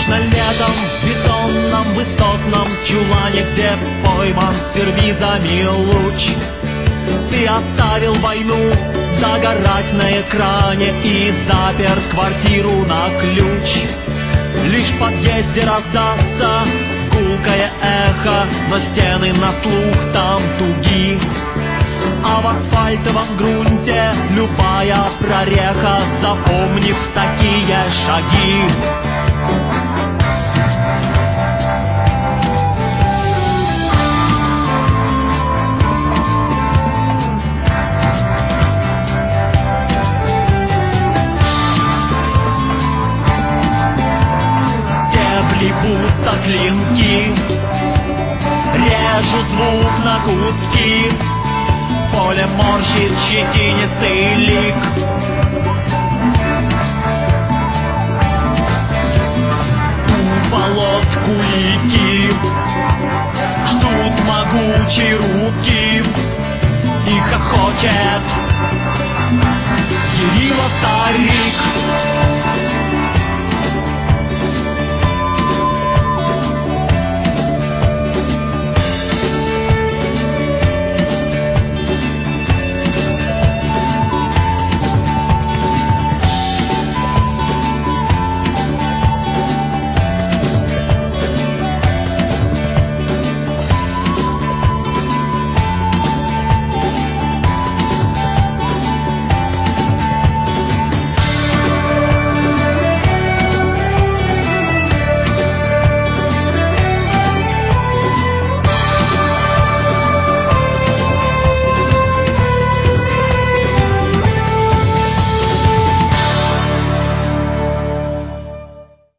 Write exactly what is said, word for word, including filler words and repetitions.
Точно летом в бетонном высотном чулане, где пойман сервизами луч, ты оставил войну догорать на экране и запер квартиру на ключ. Лишь в подъезде раздастся гулкое эхо, но стены на слух там туги, а в асфальтовом грунте любая прореха запомнит такие шаги. Стебли будто клинки режут звук на куски, поле морщит щетинистый лик. У болот кулики ждут могучие руки, и хохочет Кирилла старик.